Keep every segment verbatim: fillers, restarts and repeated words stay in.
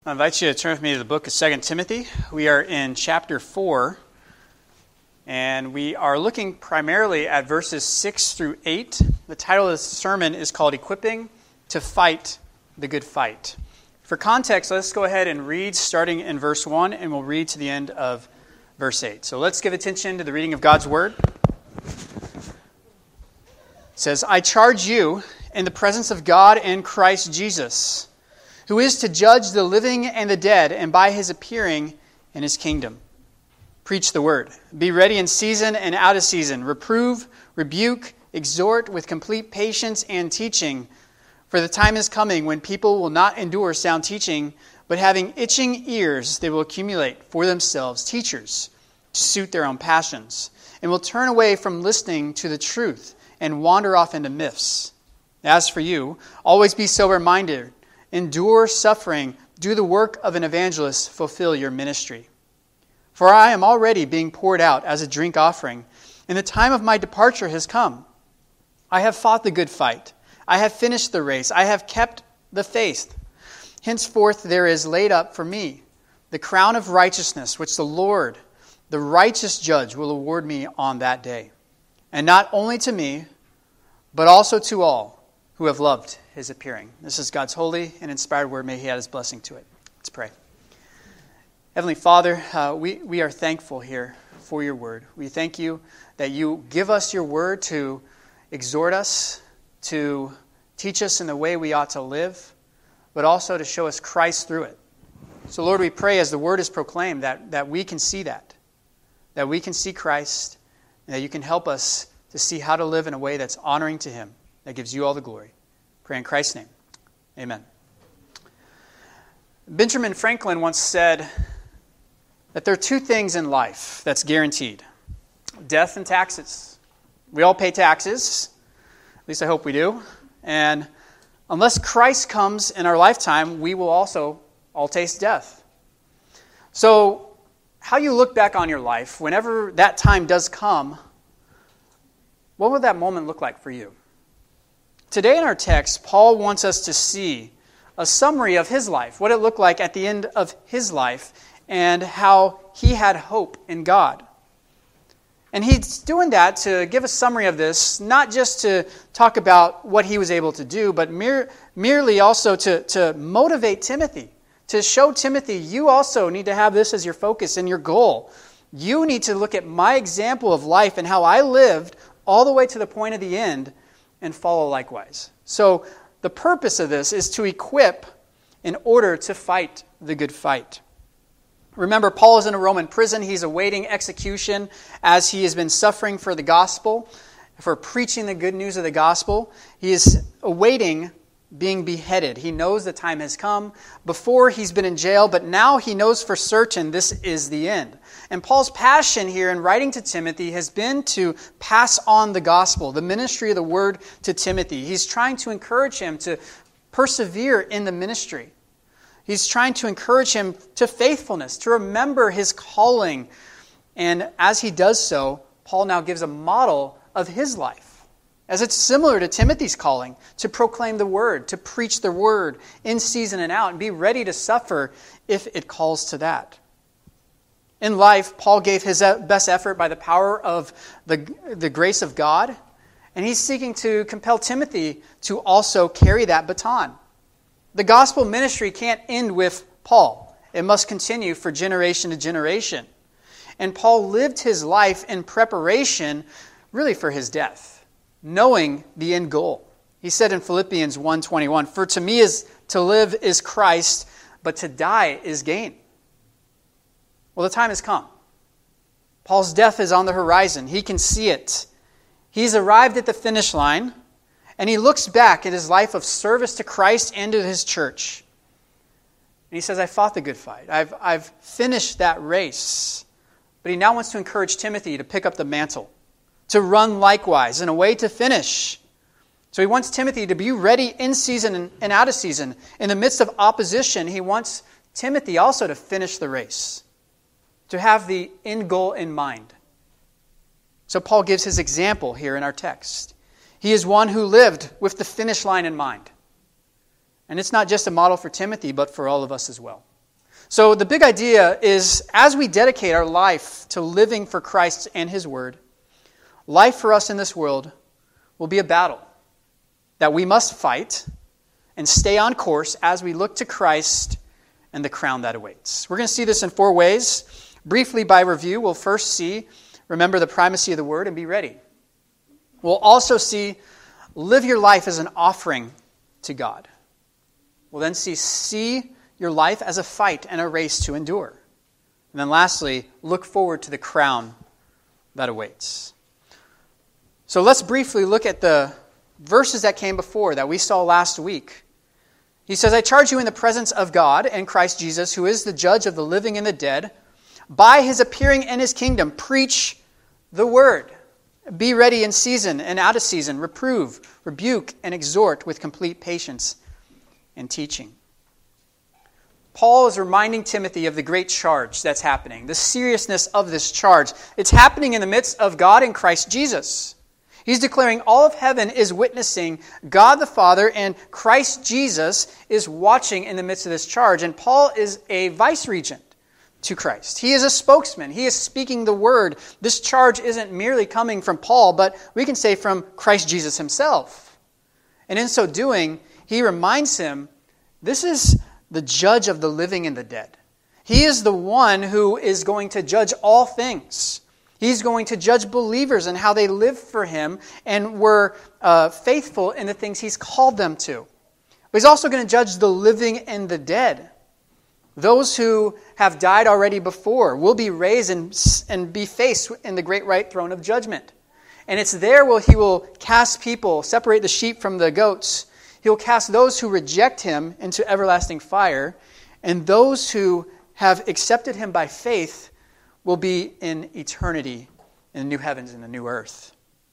I invite you to turn with me to the book of Second Timothy. We are in chapter four, and we are looking primarily at verses six through eight. The title of this sermon is called Equipping to Fight the Good Fight. For context, let's go ahead and read starting in verse one, and we'll read to the end of verse eight. So let's give attention to the reading of God's Word. It says, I charge you in the presence of God and Christ Jesus, who is to judge the living and the dead, and by his appearing in his kingdom. Preach the word. Be ready in season and out of season. Reprove, rebuke, exhort with complete patience and teaching. For the time is coming when people will not endure sound teaching, but having itching ears, they will accumulate for themselves teachers to suit their own passions, and will turn away from listening to the truth and wander off into myths. As for you, always be sober-minded. Endure suffering, do the work of an evangelist, fulfill your ministry. For I am already being poured out as a drink offering, and the time of my departure has come. I have fought the good fight. I have finished the race. I have kept the faith. Henceforth there is laid up for me the crown of righteousness, which the Lord, the righteous judge, will award me on that day. And not only to me, but also to all who have loved his appearing. This is God's holy and inspired word. May he add his blessing to it. Let's pray. Heavenly Father, uh, we, we are thankful here for your word. We thank you that you give us your word to exhort us, to teach us in the way we ought to live, but also to show us Christ through it. So Lord, we pray as the word is proclaimed that, that we can see that, that we can see Christ, and that you can help us to see how to live in a way that's honoring to him, that gives you all the glory. Pray in Christ's name. Amen. Benjamin Franklin once said that there are two things in life that's guaranteed: death and taxes. We all pay taxes. At least I hope we do. And unless Christ comes in our lifetime, we will also all taste death. So how you look back on your life, whenever that time does come, what would that moment look like for you? Today in our text, Paul wants us to see a summary of his life, what it looked like at the end of his life, and how he had hope in God. And he's doing that to give a summary of this, not just to talk about what he was able to do, but mere, merely also to, to motivate Timothy, to show Timothy, you also need to have this as your focus and your goal. You need to look at my example of life and how I lived all the way to the point of the end, and follow likewise. So the purpose of this is to equip in order to fight the good fight. Remember, Paul is in a Roman prison. He's awaiting execution as he has been suffering for the gospel, for preaching the good news of the gospel. He is awaiting being beheaded. He knows the time has come. Before, he's been in jail, but now he knows for certain this is the end. And Paul's passion here in writing to Timothy has been to pass on the gospel, the ministry of the word to Timothy. He's trying to encourage him to persevere in the ministry. He's trying to encourage him to faithfulness, to remember his calling. And as he does so, Paul now gives a model of his life, as it's similar to Timothy's calling, to proclaim the word, to preach the word in season and out, and be ready to suffer if it calls to that. In life, Paul gave his best effort by the power of the, the grace of God, and he's seeking to compel Timothy to also carry that baton. The gospel ministry can't end with Paul. It must continue for generation to generation. And Paul lived his life in preparation really for his death, knowing the end goal. He said in Philippians one twenty-one, "For to me is to live is Christ, but to die is gain." Well, the time has come. Paul's death is on the horizon. He can see it. He's arrived at the finish line, and he looks back at his life of service to Christ and to his church. And he says, I fought the good fight. I've, I've finished that race. But he now wants to encourage Timothy to pick up the mantle, to run likewise, in a way to finish. So he wants Timothy to be ready in season and out of season. In the midst of opposition, he wants Timothy also to finish the race, to have the end goal in mind. So Paul gives his example here in our text. He is one who lived with the finish line in mind. And it's not just a model for Timothy, but for all of us as well. So the big idea is, as we dedicate our life to living for Christ and His Word, life for us in this world will be a battle that we must fight and stay on course as we look to Christ and the crown that awaits. We're going to see this in four ways. Briefly, by review, we'll first see, remember the primacy of the Word and be ready. We'll also see, live your life as an offering to God. We'll then see, see your life as a fight and a race to endure. And then lastly, look forward to the crown that awaits. So let's briefly look at the verses that came before that we saw last week. He says, I charge you in the presence of God and Christ Jesus, who is the judge of the living and the dead, by His appearing in His kingdom, preach the word. Be ready in season and out of season. Reprove, rebuke, and exhort with complete patience and teaching. Paul is reminding Timothy of the great charge that's happening, the seriousness of this charge. It's happening in the midst of God and Christ Jesus. He's declaring all of heaven is witnessing God the Father, and Christ Jesus is watching in the midst of this charge. And Paul is a vice-regent to Christ. He is a spokesman. He is speaking the word. This charge isn't merely coming from Paul, but we can say from Christ Jesus himself. And in so doing, he reminds him, this is the judge of the living and the dead. He is the one who is going to judge all things. He's going to judge believers and how they live for Him and were uh, faithful in the things He's called them to. But He's also going to judge the living and the dead. Those who have died already before will be raised and, and be faced in the great white throne of judgment. And it's there where He will cast people, separate the sheep from the goats. He will cast those who reject Him into everlasting fire. And those who have accepted Him by faith will be in eternity in the new heavens and the new earth.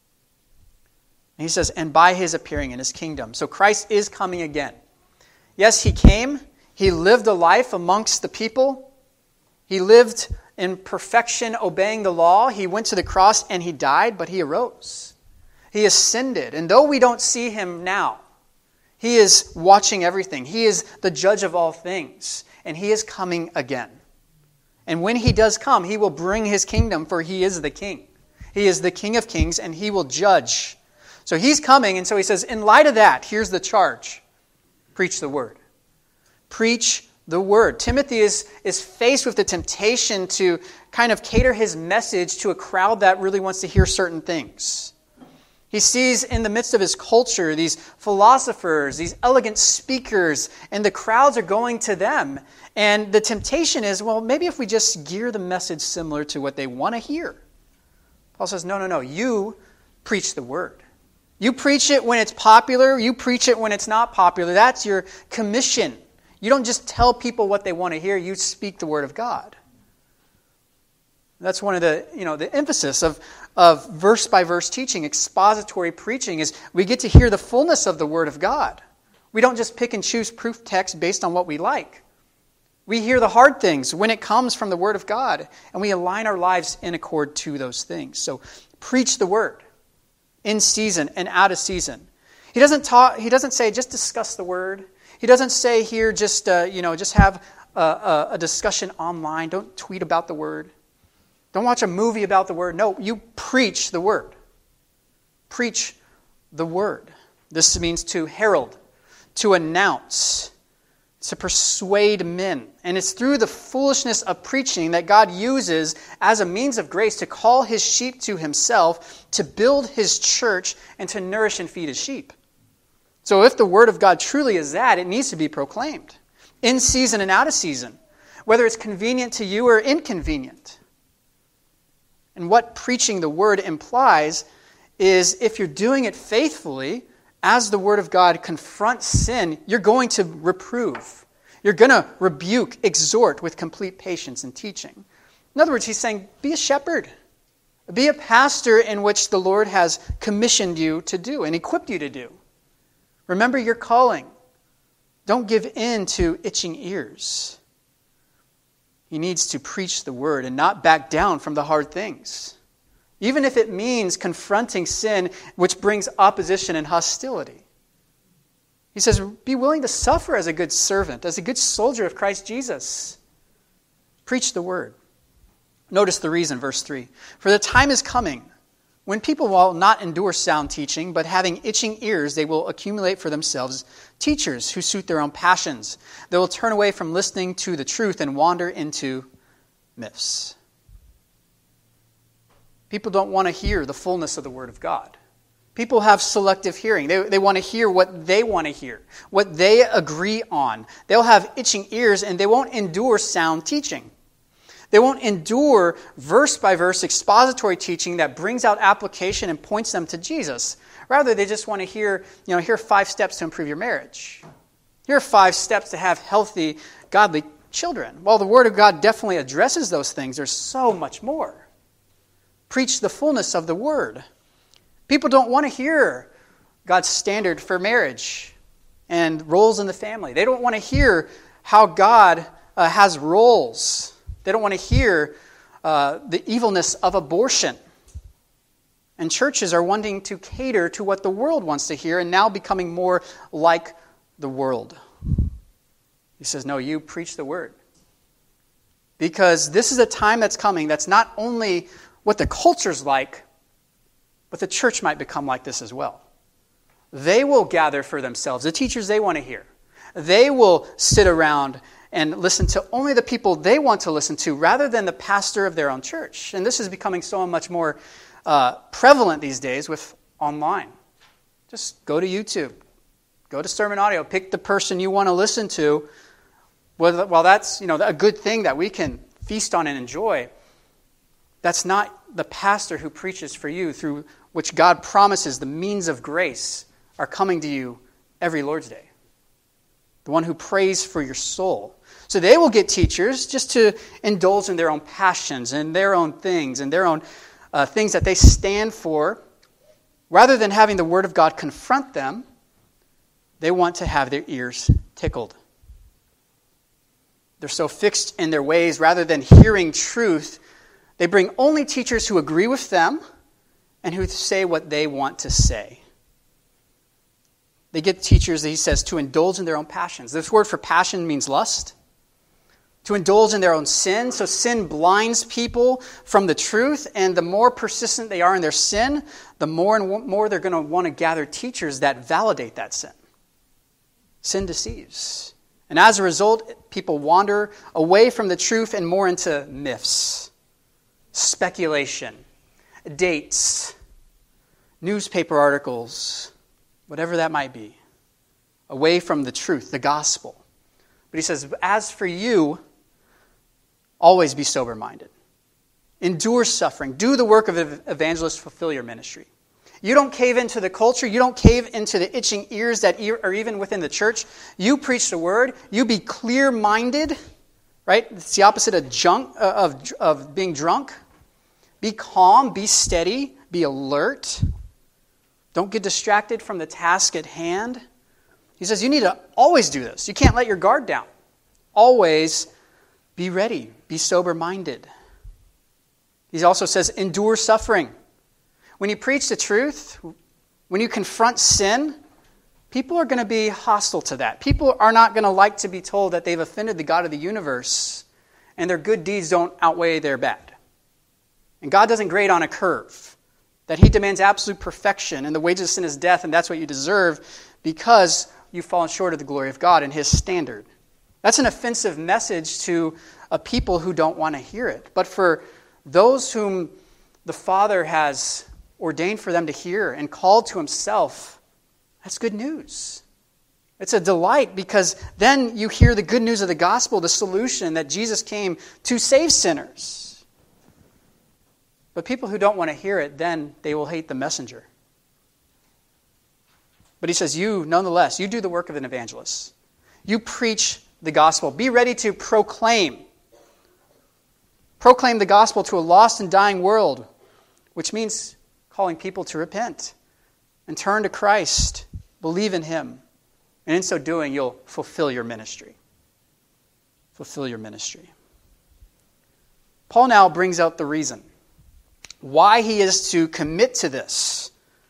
And he says, and by His appearing in His kingdom. So Christ is coming again. Yes, He came. He lived a life amongst the people. He lived in perfection, obeying the law. He went to the cross and He died, but He arose. He ascended. And though we don't see Him now, He is watching everything. He is the judge of all things. And He is coming again. And when He does come, He will bring His kingdom, for He is the King. He is the King of kings, and He will judge. So He's coming, and so He says, in light of that, here's the charge. Preach the word. Preach the word. Timothy is, is faced with the temptation to kind of cater his message to a crowd that really wants to hear certain things. He sees in the midst of his culture these philosophers, these elegant speakers, and the crowds are going to them. And the temptation is, well, maybe if we just gear the message similar to what they want to hear. Paul says, no, no, no. You preach the word. You preach it when it's popular. You preach it when it's not popular. That's your commission. You don't just tell people what they want to hear. You speak the word of God. That's one of the, you know, the emphasis of, of verse-by-verse teaching, expository preaching, is we get to hear the fullness of the Word of God. We don't just pick and choose proof text based on what we like. We hear the hard things when it comes from the Word of God, and we align our lives in accord to those things. So preach the Word in season and out of season. He doesn't talk. He doesn't say just discuss the Word. He doesn't say here just uh, you know just have a, a, a discussion online. Don't tweet about the Word. Don't watch a movie about the Word. No, you preach the Word. Preach the Word. This means to herald, to announce, to persuade men. And it's through the foolishness of preaching that God uses as a means of grace to call His sheep to Himself, to build His church, and to nourish and feed His sheep. So if the Word of God truly is that, it needs to be proclaimed in season and out of season, whether it's convenient to you or inconvenient. And what preaching the Word implies is if you're doing it faithfully, as the Word of God confronts sin, you're going to reprove. You're going to rebuke, exhort with complete patience and teaching. In other words, he's saying, be a shepherd. Be a pastor in which the Lord has commissioned you to do and equipped you to do. Remember your calling. Don't give in to itching ears. He needs to preach the word and not back down from the hard things, even if it means confronting sin, which brings opposition and hostility. He says, be willing to suffer as a good servant, as a good soldier of Christ Jesus. Preach the word. Notice the reason, verse three. For the time is coming when people will not endure sound teaching, but having itching ears, they will accumulate for themselves teachers who suit their own passions. They will turn away from listening to the truth and wander into myths. People don't want to hear the fullness of the Word of God. People have selective hearing. They, they want to hear what they want to hear, what they agree on. They'll have itching ears and they won't endure sound teaching. They won't endure verse-by-verse expository teaching that brings out application and points them to Jesus. Rather, they just want to hear, you know, here are five steps to improve your marriage. Here are five steps to have healthy, godly children. While the Word of God definitely addresses those things, there's so much more. Preach the fullness of the Word. People don't want to hear God's standard for marriage and roles in the family. They don't want to hear how God uh, has roles. They don't want to hear uh, the evilness of abortion. And churches are wanting to cater to what the world wants to hear and now becoming more like the world. He says, no, you preach the word. Because this is a time that's coming that's not only what the culture's like, but the church might become like this as well. They will gather for themselves the teachers they want to hear. They will sit around and listen to only the people they want to listen to rather than the pastor of their own church. And this is becoming so much more uh, prevalent these days with online. Just go to YouTube. Go to Sermon Audio. Pick the person you want to listen to. Well, while that's, you know, a good thing that we can feast on and enjoy, that's not the pastor who preaches for you, through which God promises the means of grace are coming to you every Lord's Day. The one who prays for your soul. So they will get teachers just to indulge in their own passions and their own things and their own uh, things that they stand for. Rather than having the Word of God confront them, they want to have their ears tickled. They're so fixed in their ways, rather than hearing truth, they bring only teachers who agree with them and who say what they want to say. They get teachers, he says, to indulge in their own passions. This word for passion means lust. To indulge in their own sin. So sin blinds people from the truth, and the more persistent they are in their sin, the more and more they're going to want to gather teachers that validate that sin. Sin deceives. And as a result, people wander away from the truth and more into myths, speculation, dates, newspaper articles, whatever that might be, away from the truth, the gospel. But he says, as for you, always be sober-minded. Endure suffering. Do the work of an evangelist. Fulfill your ministry. You don't cave into the culture. You don't cave into the itching ears that are even within the church. You preach the word. You be clear-minded, right? It's the opposite of junk, of, of being drunk. Be calm. Be steady. Be alert. Don't get distracted from the task at hand. He says you need to always do this. You can't let your guard down. Always be ready. Be sober-minded. He also says endure suffering. When you preach the truth, when you confront sin, people are going to be hostile to that. People are not going to like to be told that they've offended the God of the universe and their good deeds don't outweigh their bad. And God doesn't grade on a curve. That he demands absolute perfection, and the wages of sin is death, and that's what you deserve because you've fallen short of the glory of God and his standard. That's an offensive message to a people who don't want to hear it. But for those whom the Father has ordained for them to hear and called to himself, that's good news. It's a delight because then you hear the good news of the gospel, the solution that Jesus came to save sinners. But people who don't want to hear it, then they will hate the messenger. But he says, you, nonetheless, you do the work of an evangelist. You preach the gospel. Be ready to proclaim. Proclaim the gospel to a lost and dying world, which means calling people to repent and turn to Christ, believe in him. And in so doing, you'll fulfill your ministry. Fulfill your ministry. Paul now brings out the reason why he is to commit to this.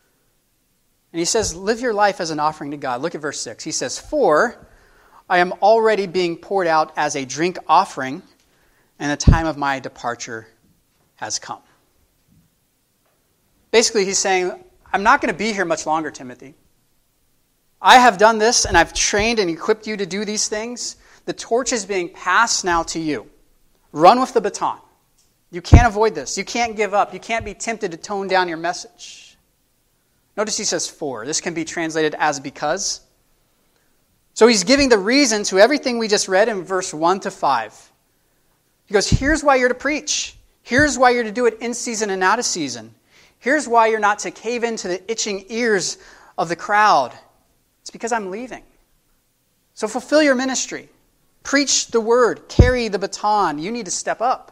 And he says, live your life as an offering to God. Look at verse six. He says, for I am already being poured out as a drink offering, and the time of my departure has come. Basically, he's saying, I'm not going to be here much longer, Timothy. I have done this, and I've trained and equipped you to do these things. The torch is being passed now to you. Run with the baton. You can't avoid this. You can't give up. You can't be tempted to tone down your message. Notice he says for. This can be translated as because. So he's giving the reason to everything we just read in verse one to five. He goes, here's why you're to preach. Here's why you're to do it in season and out of season. Here's why you're not to cave into the itching ears of the crowd. It's because I'm leaving. So fulfill your ministry. Preach the word. Carry the baton. You need to step up.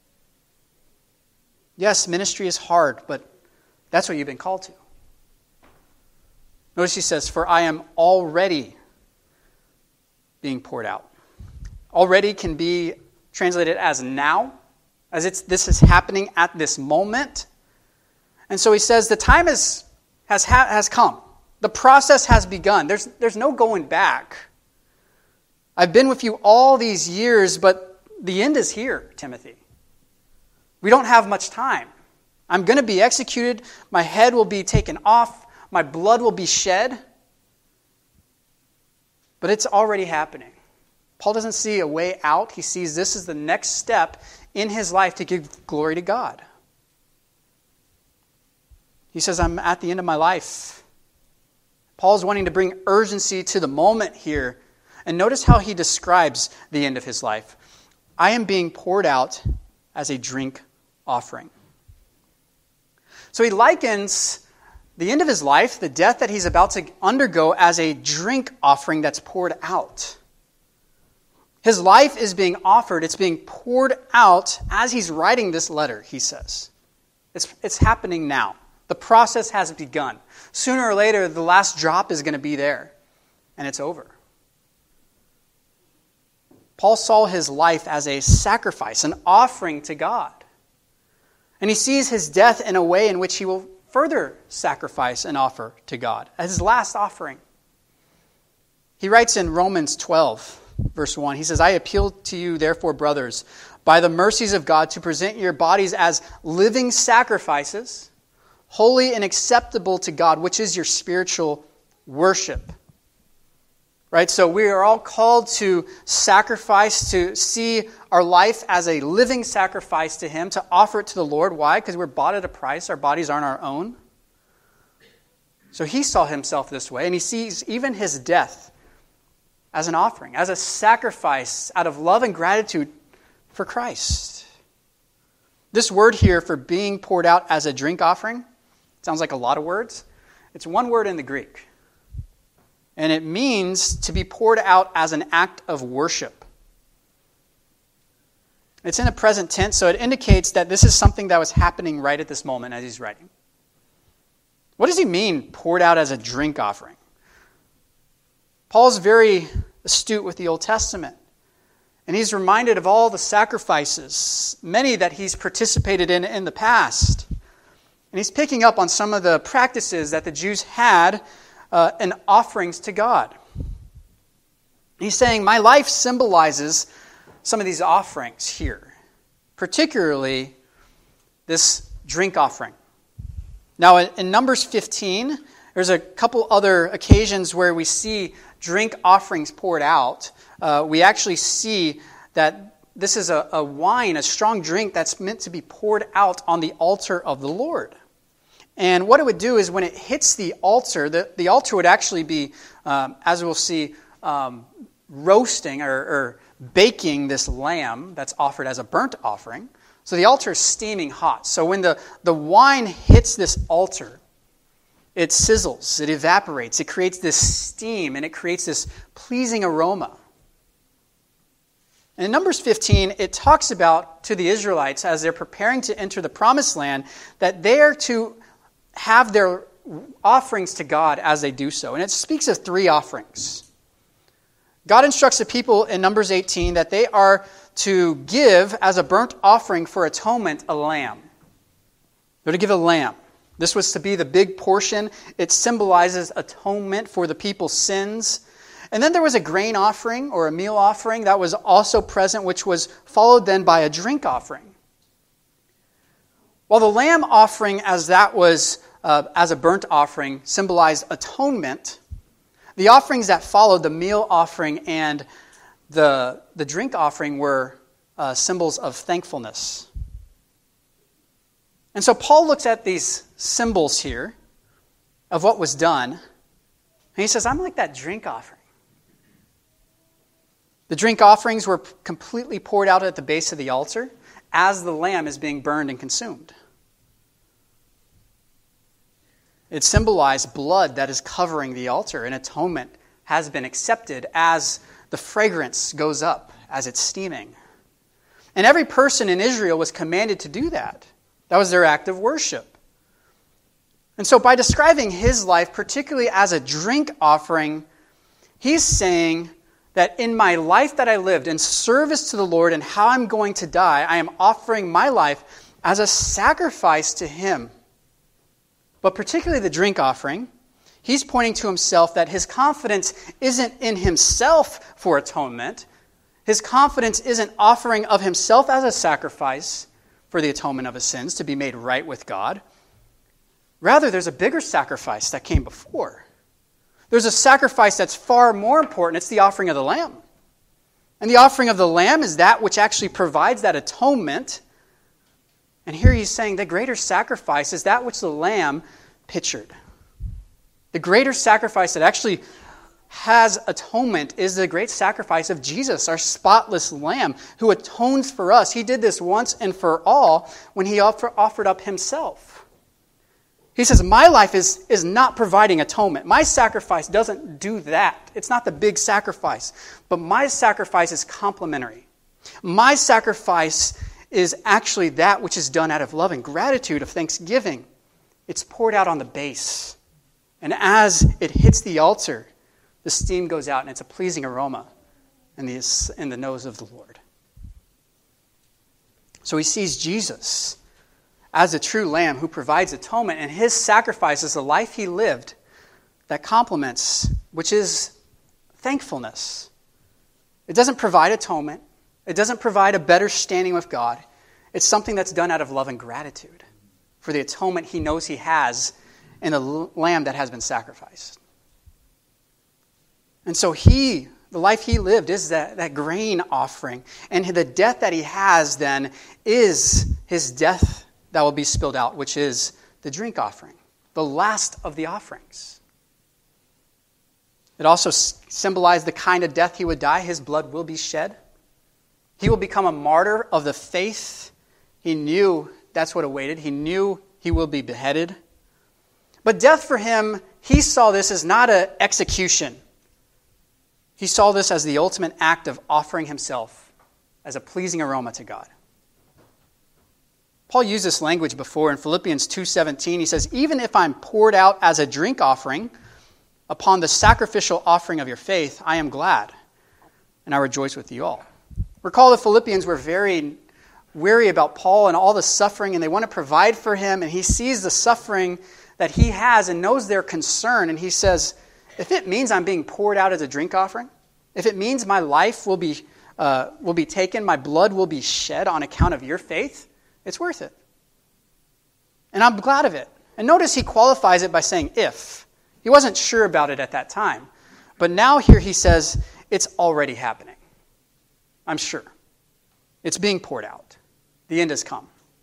Yes, ministry is hard, but that's what you've been called to. Notice he says, for I am already being poured out. Already can be translated as now, as it's this is happening at this moment. And so he says the time is, has, has come. The process has begun. There's, there's no going back. I've been with you all these years, but the end is here, Timothy. We don't have much time. I'm going to be executed. My head will be taken off. My blood will be shed. But it's already happening. Paul doesn't see a way out. He sees this is the next step in his life to give glory to God. He says, I'm at the end of my life. Paul's wanting to bring urgency to the moment here. And notice how he describes the end of his life. I am being poured out as a drink offering. So he likens the end of his life, the death that he's about to undergo, as a drink offering that's poured out. His life is being offered, it's being poured out as he's writing this letter, he says. It's, it's happening now. The process has begun. Sooner or later, the last drop is going to be there, and it's over. Paul saw his life as a sacrifice, an offering to God. And he sees his death in a way in which he will further sacrifice and offer to God as his last offering. He writes in Romans twelve, verse one, he says, I appeal to you, therefore, brothers, by the mercies of God, to present your bodies as living sacrifices, holy and acceptable to God, which is your spiritual worship. Right? So we are all called to sacrifice, to see our life as a living sacrifice to Him, to offer it to the Lord. Why? Because we're bought at a price. Our bodies aren't our own. So He saw Himself this way, and He sees even His death as an offering, as a sacrifice out of love and gratitude for Christ. This word here for being poured out as a drink offering sounds like a lot of words. It's one word in the Greek. And it means to be poured out as an act of worship. It's in a present tense, so it indicates that this is something that was happening right at this moment as he's writing. What does he mean, poured out as a drink offering? Paul's very astute with the Old Testament. And he's reminded of all the sacrifices, many that he's participated in in the past. And he's picking up on some of the practices that the Jews had Uh, and offerings to God. He's saying, my life symbolizes some of these offerings here, particularly this drink offering. Now, in, in Numbers fifteen, there's a couple other occasions where we see drink offerings poured out. Uh, we actually see that this is a, a wine, a strong drink that's meant to be poured out on the altar of the Lord. And what it would do is when it hits the altar, the, the altar would actually be, um, as we'll see, um, roasting or, or baking this lamb that's offered as a burnt offering. So the altar is steaming hot. So when the, the wine hits this altar, it sizzles, it evaporates, it creates this steam, and it creates this pleasing aroma. And in Numbers fifteen, it talks about to the Israelites as they're preparing to enter the promised land that they are to have their offerings to God as they do so. And it speaks of three offerings. God instructs the people in Numbers eighteen that they are to give as a burnt offering for atonement a lamb. They're to give a lamb. This was to be the big portion. It symbolizes atonement for the people's sins. And then there was a grain offering or a meal offering that was also present, which was followed then by a drink offering. While the lamb offering, as that was uh, as a burnt offering, symbolized atonement, the offerings that followed, the meal offering and the, the drink offering, were uh, symbols of thankfulness. And so Paul looks at these symbols here of what was done, and he says, I'm like that drink offering. The drink offerings were completely poured out at the base of the altar as the lamb is being burned and consumed. It symbolized blood that is covering the altar, and atonement has been accepted as the fragrance goes up, as it's steaming. And every person in Israel was commanded to do that. That was their act of worship. And so by describing his life, particularly as a drink offering, he's saying that in my life that I lived, in service to the Lord and how I'm going to die, I am offering my life as a sacrifice to him. But particularly the drink offering, he's pointing to himself that his confidence isn't in himself for atonement. His confidence isn't offering of himself as a sacrifice for the atonement of his sins to be made right with God. Rather, there's a bigger sacrifice that came before. There's a sacrifice that's far more important. It's the offering of the lamb. And the offering of the lamb is that which actually provides that atonement. And here he's saying the greater sacrifice is that which the lamb pictured. The greater sacrifice that actually has atonement is the great sacrifice of Jesus, our spotless lamb, who atones for us. He did this once and for all when he offer, offered up himself. He says, my life is, is not providing atonement. My sacrifice doesn't do that. It's not the big sacrifice. But my sacrifice is complementary. My sacrifice is actually that which is done out of love and gratitude, of thanksgiving. It's poured out on the base. And as it hits the altar, the steam goes out and it's a pleasing aroma in the, in the nose of the Lord. So he sees Jesus as a true lamb who provides atonement, and his sacrifice is the life he lived that complements, which is thankfulness. It doesn't provide atonement. It doesn't provide a better standing with God. It's something that's done out of love and gratitude for the atonement he knows he has in the lamb that has been sacrificed. And so he, the life he lived is that, that grain offering. And the death that he has then is his death that will be spilled out, which is the drink offering, the last of the offerings. It also symbolized the kind of death he would die. His blood will be shed. He will become a martyr of the faith. He knew that's what awaited. He knew he will be beheaded. But death for him, he saw this as not an execution. He saw this as the ultimate act of offering himself as a pleasing aroma to God. Paul used this language before in Philippians two seventeen. He says, even if I'm poured out as a drink offering upon the sacrificial offering of your faith, I am glad, and I rejoice with you all. Recall the Philippians were very weary about Paul and all the suffering, and they want to provide for him, and he sees the suffering that he has and knows their concern, and he says, if it means I'm being poured out as a drink offering, if it means my life will be uh, will be taken, my blood will be shed on account of your faith, it's worth it. And I'm glad of it. And notice he qualifies it by saying if. He wasn't sure about it at that time. But now here he says, it's already happening. I'm sure. It's being poured out. The end has come.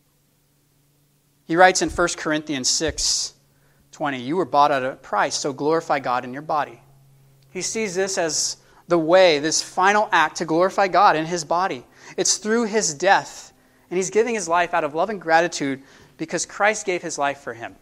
He writes in First Corinthians six twenty, you were bought at a price, so glorify God in your body. He sees this as the way, this final act to glorify God in his body. It's through his death. And he's giving his life out of love and gratitude because Christ gave his life for him.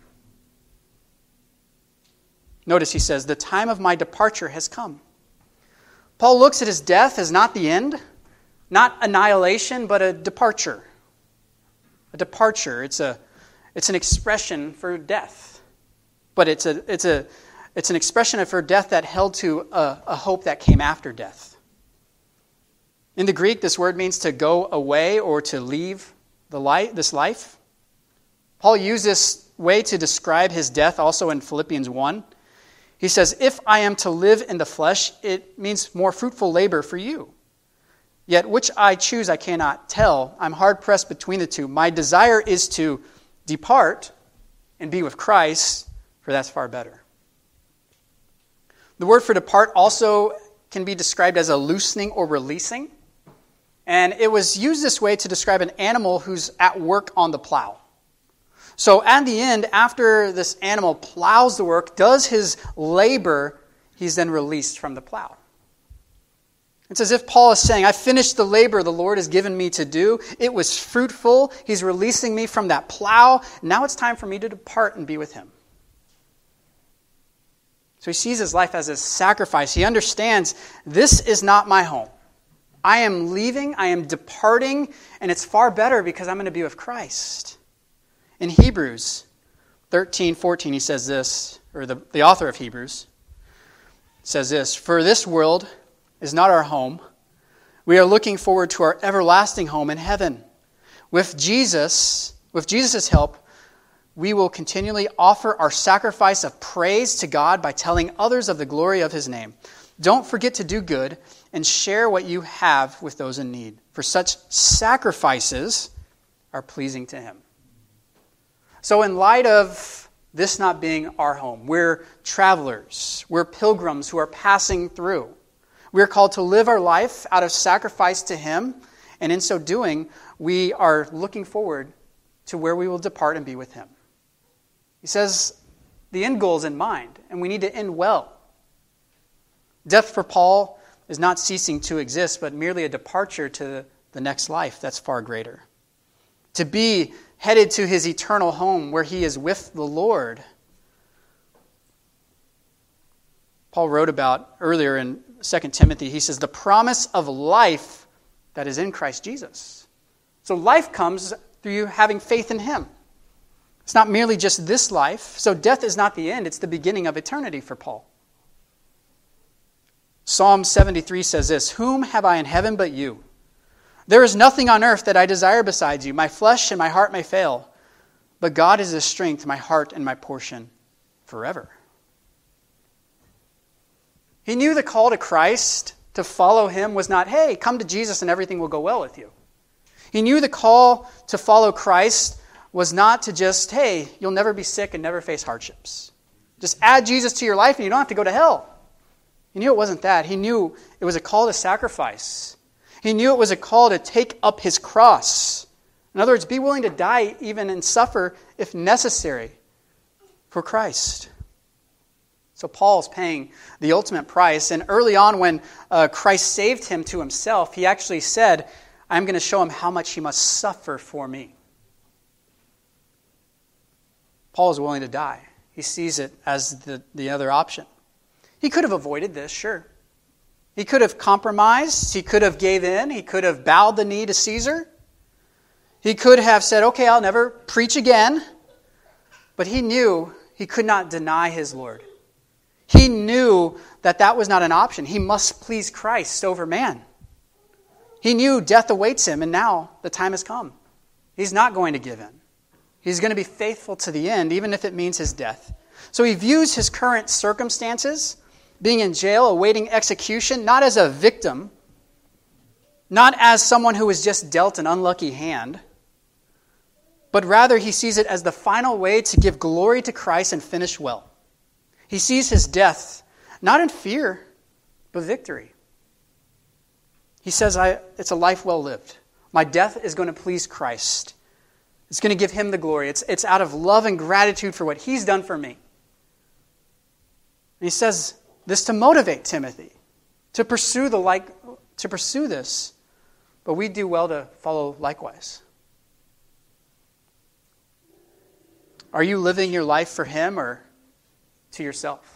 Notice he says, the time of my departure has come. Paul looks at his death as not the end, not annihilation, but a departure. A departure. It's a, it's an expression for death. But it's a, it's a, it's an expression for death that held to a, a hope that came after death. In the Greek, this word means to go away or to leave the life, this life. Paul used this way to describe his death also in Philippians one. He says, if I am to live in the flesh, it means more fruitful labor for you. Yet which I choose I cannot tell. I'm hard-pressed between the two. My desire is to depart and be with Christ, for that's far better. The word for depart also can be described as a loosening or releasing. And it was used this way to describe an animal who's at work on the plow. So at the end, after this animal plows the work, does his labor, he's then released from the plow. It's as if Paul is saying, I finished the labor the Lord has given me to do. It was fruitful. He's releasing me from that plow. Now it's time for me to depart and be with him. So he sees his life as a sacrifice. He understands, this is not my home. I am leaving, I am departing, and it's far better because I'm going to be with Christ. In Hebrews thirteen fourteen, he says this, or the, the author of Hebrews says this, for this world is not our home. We are looking forward to our everlasting home in heaven. With Jesus, with Jesus' help, we will continually offer our sacrifice of praise to God by telling others of the glory of his name. Don't forget to do good and share what you have with those in need, for such sacrifices are pleasing to him. So in light of this not being our home, we're travelers, we're pilgrims who are passing through. We're called to live our life out of sacrifice to him, and in so doing, we are looking forward to where we will depart and be with him. He says the end goal is in mind, and we need to end well. Death for Paul is not ceasing to exist, but merely a departure to the next life that's far greater. To be headed to his eternal home where he is with the Lord. Paul wrote about earlier in Second Timothy, he says, the promise of life that is in Christ Jesus. So life comes through you having faith in him. It's not merely just this life. So death is not the end, it's the beginning of eternity for Paul. Psalm seventy-three says this, whom have I in heaven but you? There is nothing on earth that I desire besides you. My flesh and my heart may fail, but God is the strength, my heart and my portion forever. He knew the call to Christ to follow him was not, hey, come to Jesus and everything will go well with you. He knew the call to follow Christ was not to just, hey, you'll never be sick and never face hardships. Just add Jesus to your life and you don't have to go to hell. He knew it wasn't that. He knew it was a call to sacrifice. He knew it was a call to take up his cross. In other words, be willing to die even and suffer if necessary for Christ. So Paul's paying the ultimate price. And early on when uh, Christ saved him to himself, he actually said, I'm going to show him how much he must suffer for me. Paul is willing to die. He sees it as the, the other option. He could have avoided this, sure. He could have compromised. He could have gave in. He could have bowed the knee to Caesar. He could have said, okay, I'll never preach again. But he knew he could not deny his Lord. He knew that that was not an option. He must please Christ over man. He knew death awaits him, and now the time has come. He's not going to give in. He's going to be faithful to the end, even if it means his death. So he views his current circumstances, being in jail, awaiting execution, not as a victim, not as someone who was just dealt an unlucky hand, but rather he sees it as the final way to give glory to Christ and finish well. He sees his death not in fear, but victory. He says, I, it's a life well lived. My death is going to please Christ. It's going to give him the glory. It's, it's out of love and gratitude for what he's done for me. And he says this to motivate Timothy, to pursue the like, to pursue this, but we do well to follow likewise. Are you living your life for him or to yourself?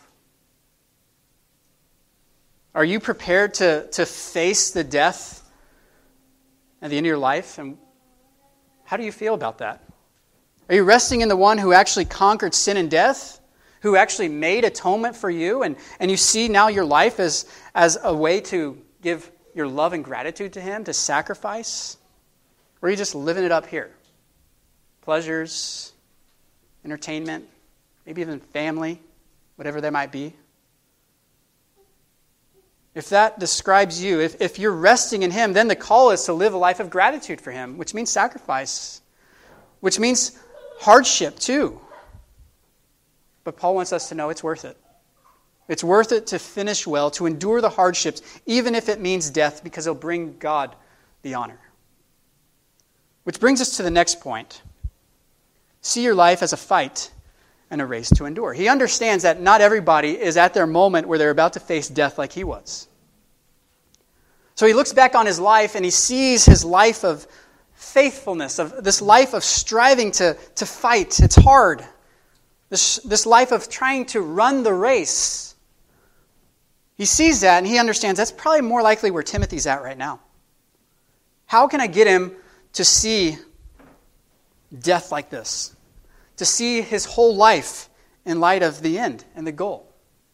Are you prepared to, to face the death at the end of your life? And how do you feel about that? Are you resting in the one who actually conquered sin and death? Who actually made atonement for you? And, and you see now your life as, as a way to give your love and gratitude to him, to sacrifice? Or are you just living it up here? Pleasures, entertainment, maybe even family, whatever they might be. if that describes you, if, if you're resting in him, then the call is to live a life of gratitude for him, which means sacrifice, which means hardship too. But Paul wants us to know it's worth it. It's worth it to finish well, to endure the hardships, even if it means death, because it'll bring God the honor. Which brings us to the next point. See your life as a fight and a race to endure. He understands that not everybody is at their moment where they're about to face death like he was. So he looks back on his life and he sees his life of faithfulness, of this life of striving to, to fight. It's hard. This, this life of trying to run the race. He sees that and he understands that's probably more likely where Timothy's at right now. How can I get him to see death like this? To see his whole life in light of the end and the goal.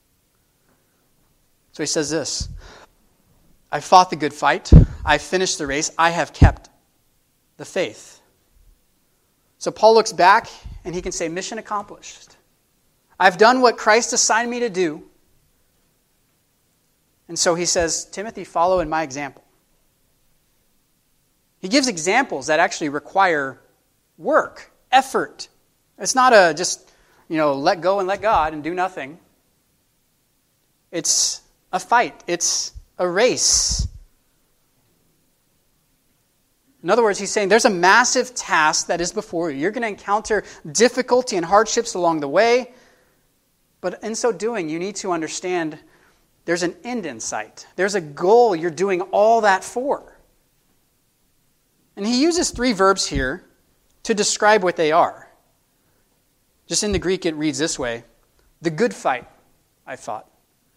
So he says this, I fought the good fight, I finished the race, I have kept the faith. So Paul looks back and he can say, mission accomplished. I've done what Christ assigned me to do. And so he says, Timothy, follow in my example. He gives examples that actually require work, effort. It's not a just, you know, let go and let God and do nothing. It's a fight. It's a race. In other words, he's saying there's a massive task that is before you. You're going to encounter difficulty and hardships along the way. But in so doing, you need to understand there's an end in sight. There's a goal you're doing all that for. And he uses three verbs here to describe what they are. Just in the Greek, it reads this way. The good fight I fought.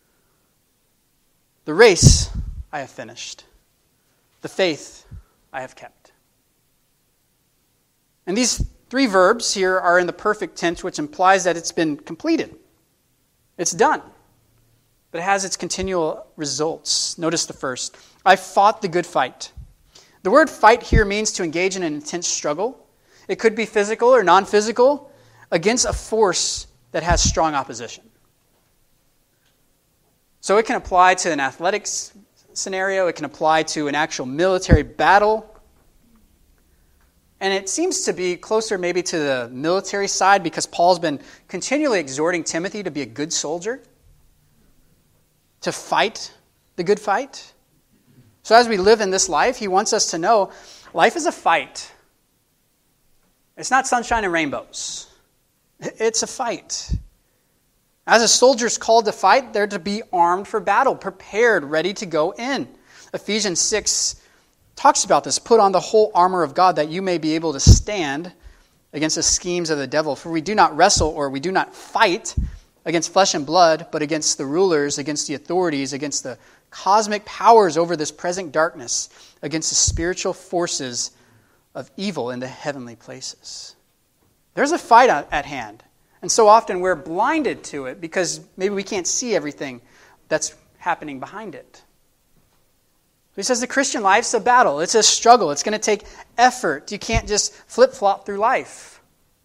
The race I have finished. The faith I have kept. And these three verbs here are in the perfect tense, which implies that it's been completed. It's done. But it has its continual results. Notice the first. I fought the good fight. The word fight here means to engage in an intense struggle. It could be physical or non-physical, against a force that has strong opposition. So it can apply to an athletics scenario. It can apply to an actual military battle. And it seems to be closer maybe to the military side because Paul's been continually exhorting Timothy to be a good soldier, to fight the good fight. So as we live in this life, he wants us to know life is a fight. It's not sunshine and rainbows. It's a fight. As a soldier's called to fight, they're to be armed for battle, prepared, ready to go in. Ephesians six talks about this. Put on the whole armor of God that you may be able to stand against the schemes of the devil. For we do not wrestle or we do not fight against flesh and blood, but against the rulers, against the authorities, against the cosmic powers over this present darkness, against the spiritual forces of evil in the heavenly places. There's a fight at hand. And so often we're blinded to it because maybe we can't see everything that's happening behind it. He says the Christian life's a battle. It's a struggle. It's going to take effort. You can't just flip-flop through life.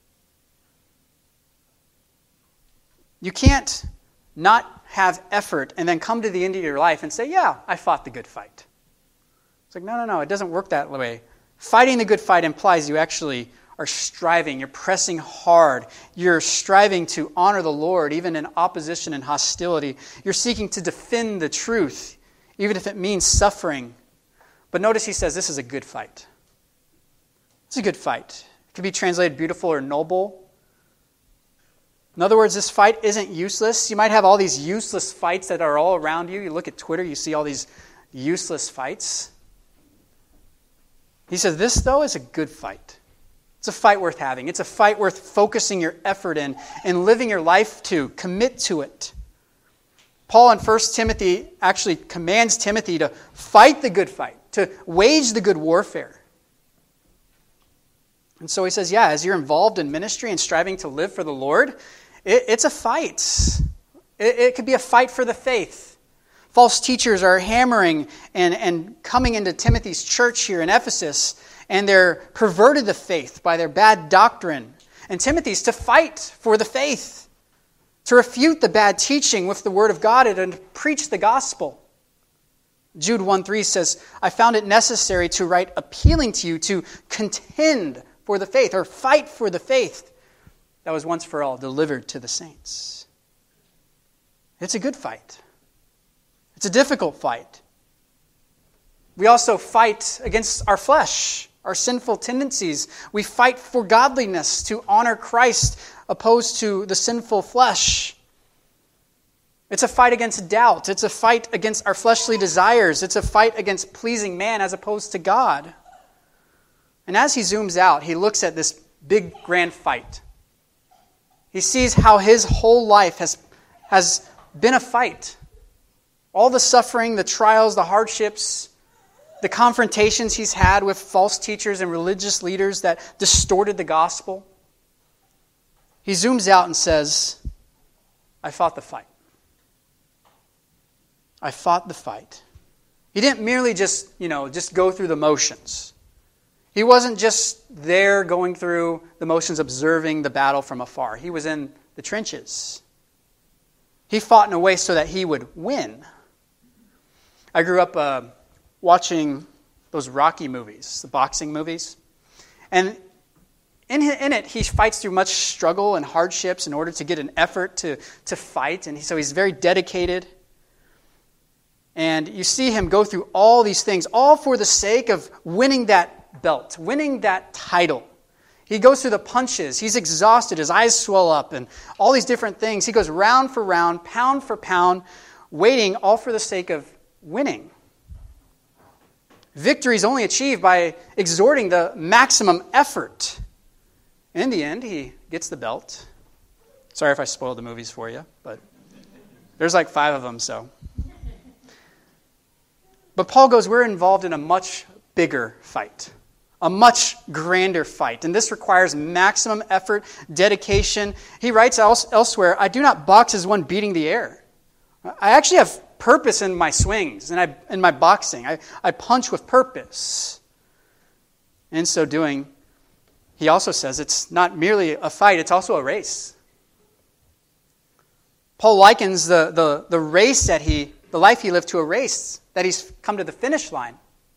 You can't not have effort and then come to the end of your life and say, yeah, I fought the good fight. It's like, no, no, no, it doesn't work that way. Fighting the good fight implies you actually are striving, you're pressing hard, you're striving to honor the Lord, even in opposition and hostility. You're seeking to defend the truth, even if it means suffering. But notice he says this is a good fight. It's a good fight. It could be translated beautiful or noble. In other words, this fight isn't useless. You might have all these useless fights that are all around you. You look at Twitter, you see all these useless fights. He says this, though, is a good fight. It's a fight worth having. It's a fight worth focusing your effort in and living your life to, commit to it. Paul in First Timothy actually commands Timothy to fight the good fight, to wage the good warfare. And so he says, yeah, as you're involved in ministry and striving to live for the Lord, it, it's a fight. It, it could be a fight for the faith. False teachers are hammering and, and coming into Timothy's church here in Ephesus, and they're perverted the faith by their bad doctrine. And Timothy's to fight for the faith, to refute the bad teaching with the word of God and to preach the gospel. Jude one three says, I found it necessary to write appealing to you to contend for the faith, or fight for the faith that was once for all delivered to the saints. It's a good fight. It's a difficult fight. We also fight against our flesh, our sinful tendencies. We fight for godliness, to honor Christ, opposed to the sinful flesh. It's a fight against doubt. It's a fight against our fleshly desires. It's a fight against pleasing man as opposed to God. And as he zooms out, he looks at this big, grand fight. He sees how his whole life has, has been a fight. All the suffering, the trials, the hardships, the confrontations he's had with false teachers and religious leaders that distorted the gospel. He zooms out and says, I fought the fight. I fought the fight. He didn't merely just, you know, just go through the motions. He wasn't just there going through the motions, observing the battle from afar. He was in the trenches. He fought in a way so that he would win. I grew up uh, watching those Rocky movies, the boxing movies. And in, in it, he fights through much struggle and hardships in order to get an effort to, to fight. And so he's very dedicated. And you see him go through all these things, all for the sake of winning that belt, winning that title. He goes through the punches. He's exhausted. His eyes swell up and all these different things. He goes round for round, pound for pound, waiting all for the sake of winning. Victory is only achieved by exerting the maximum effort. In the end, he gets the belt. Sorry if I spoiled the movies for you, but there's like five of them, so... But Paul goes, we're involved in a much bigger fight, a much grander fight. And this requires maximum effort, dedication. He writes elsewhere, I do not box as one beating the air. I actually have purpose in my swings and I, in my boxing. I, I punch with purpose. In so doing, he also says it's not merely a fight, it's also a race. Paul likens the, the, the race that he, the life he lived to a race, that he's come to the finish line.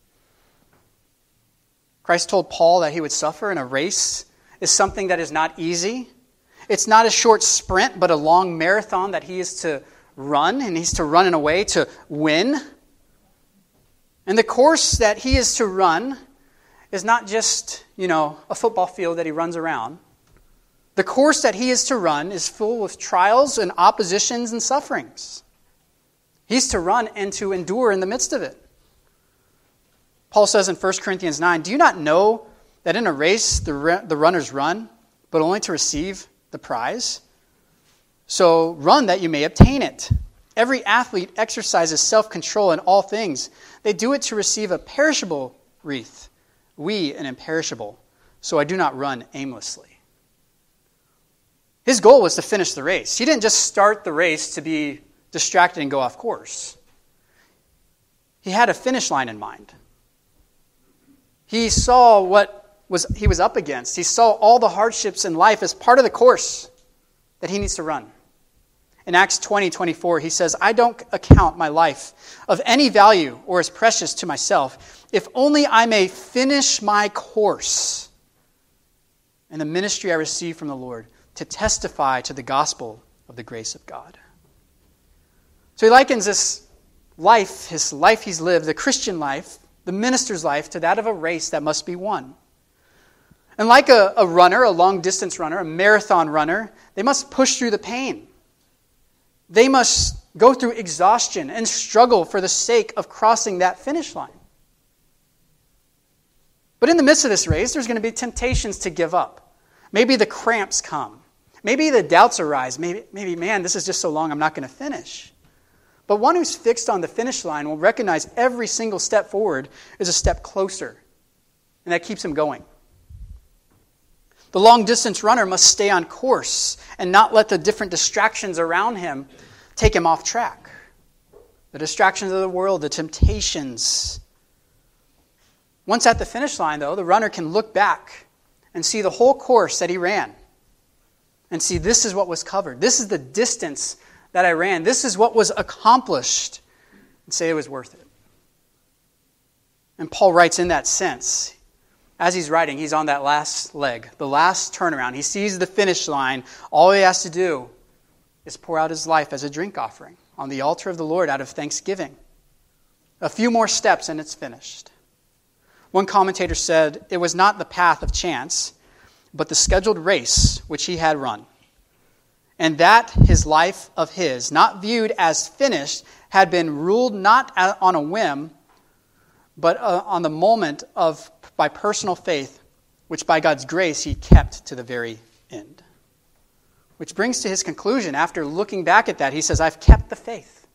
Christ told Paul that he would suffer, and a race is something that is not easy. It's not a short sprint, but a long marathon that he is to run, and he's to run in a way to win. And the course that he is to run is not just, you know, a football field that he runs around. The course that he is to run is full of trials and oppositions and sufferings. He's to run and to endure in the midst of it. Paul says in First Corinthians nine, do you not know that in a race the, the runners run, but only to receive the prize? So run that you may obtain it. Every athlete exercises self-control in all things. They do it to receive a perishable wreath, we an imperishable. So I do not run aimlessly. His goal was to finish the race. He didn't just start the race to be distracted and go off course. He had a finish line in mind. He saw what was he was up against. He saw all the hardships in life as part of the course that he needs to run. In Acts twenty twenty-four, he says, I don't account my life of any value or as precious to myself, if only I may finish my course and the ministry I received from the Lord to testify to the gospel of the grace of God. So he likens this life, his life he's lived, the Christian life, the minister's life, to that of a race that must be won. And like a, a runner, a long-distance runner, a marathon runner, they must push through the pain. They must go through exhaustion and struggle for the sake of crossing that finish line. But in the midst of this race, there's going to be temptations to give up. Maybe the cramps come. Maybe the doubts arise. Maybe, maybe man, this is just so long, I'm not going to finish. But one who's fixed on the finish line will recognize every single step forward is a step closer. And that keeps him going. The long-distance runner must stay on course and not let the different distractions around him take him off track. The distractions of the world, the temptations. Once at the finish line, though, the runner can look back and see the whole course that he ran. And see, this is what was covered. This is the distance that I ran. This is what was accomplished. And say it was worth it. And Paul writes in that sense. As he's writing, he's on that last leg, the last turnaround. He sees the finish line. All he has to do is pour out his life as a drink offering on the altar of the Lord out of thanksgiving. A few more steps and it's finished. One commentator said it was not the path of chance, but the scheduled race which he had run. And that his life of his, not viewed as finished, had been ruled not on a whim, but on the moment of by personal faith, which by God's grace he kept to the very end. Which brings to his conclusion, after looking back at that, he says, I've kept the faith.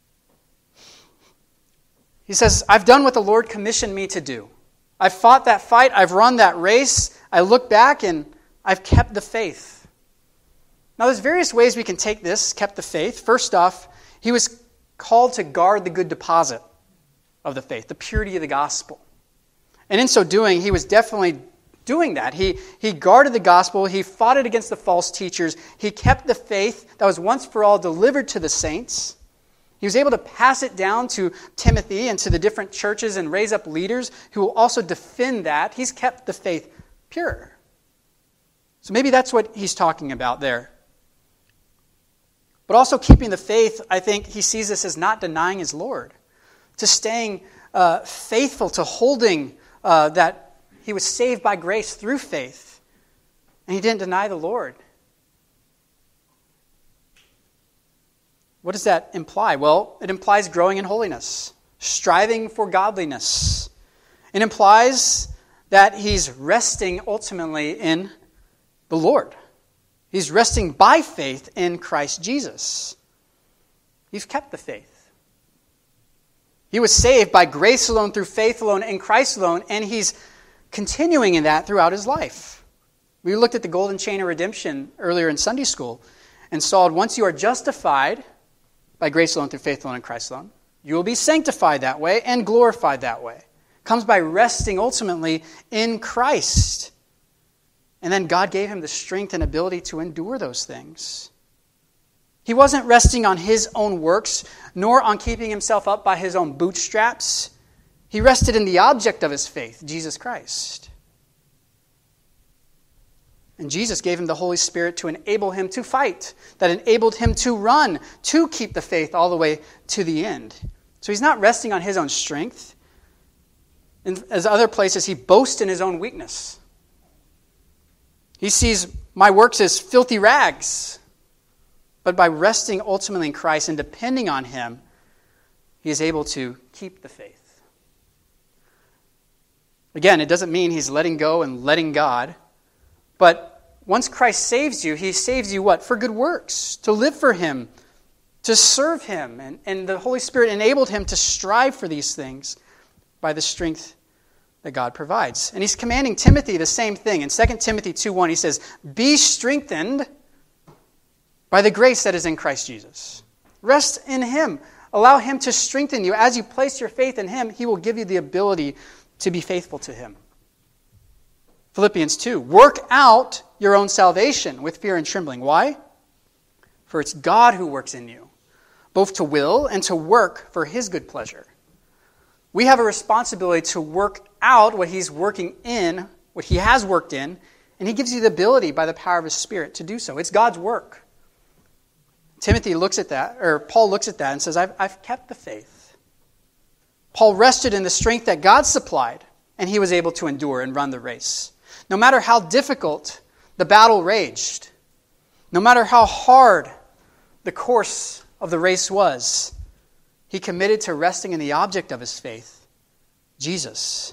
He says, I've done what the Lord commissioned me to do. I've fought that fight, I've run that race, I look back and I've kept the faith. Now there's various ways we can take this, kept the faith. First off, he was called to guard the good deposit of the faith, the purity of the gospel. And in so doing, he was definitely doing that. He, he guarded the gospel. He fought it against the false teachers. He kept the faith that was once for all delivered to the saints. He was able to pass it down to Timothy and to the different churches and raise up leaders who will also defend that. He's kept the faith pure. So maybe that's what he's talking about there. But also keeping the faith, I think he sees this as not denying his Lord, to staying uh, faithful, to holding Uh, that he was saved by grace through faith, and he didn't deny the Lord. What does that imply? Well, it implies growing in holiness, striving for godliness. It implies that he's resting ultimately in the Lord. He's resting by faith in Christ Jesus. He's kept the faith. He was saved by grace alone, through faith alone, in Christ alone, and he's continuing in that throughout his life. We looked at the golden chain of redemption earlier in Sunday school and saw once you are justified by grace alone, through faith alone, in Christ alone, you will be sanctified that way and glorified that way. It comes by resting ultimately in Christ. And then God gave him the strength and ability to endure those things. He wasn't resting on his own works, nor on keeping himself up by his own bootstraps. He rested in the object of his faith, Jesus Christ. And Jesus gave him the Holy Spirit to enable him to fight, that enabled him to run, to keep the faith all the way to the end. So he's not resting on his own strength. And as other places, he boasts in his own weakness. He sees my works as filthy rags. But by resting ultimately in Christ and depending on him, he is able to keep the faith. Again, it doesn't mean he's letting go and letting God. But once Christ saves you, he saves you what? For good works. To live for him. To serve him. And, and the Holy Spirit enabled him to strive for these things by the strength that God provides. And he's commanding Timothy the same thing. In Second Timothy two one, he says, be strengthened by the grace that is in Christ Jesus. Rest in him. Allow him to strengthen you. As you place your faith in him, he will give you the ability to be faithful to him. Philippians two, work out your own salvation with fear and trembling. Why? For it's God who works in you, both to will and to work for his good pleasure. We have a responsibility to work out what he's working in, what he has worked in, and he gives you the ability by the power of his Spirit to do so. It's God's work. Timothy looks at that, or Paul looks at that and says, I've, I've kept the faith. Paul rested in the strength that God supplied, and he was able to endure and run the race. No matter how difficult the battle raged, no matter how hard the course of the race was, he committed to resting in the object of his faith, Jesus.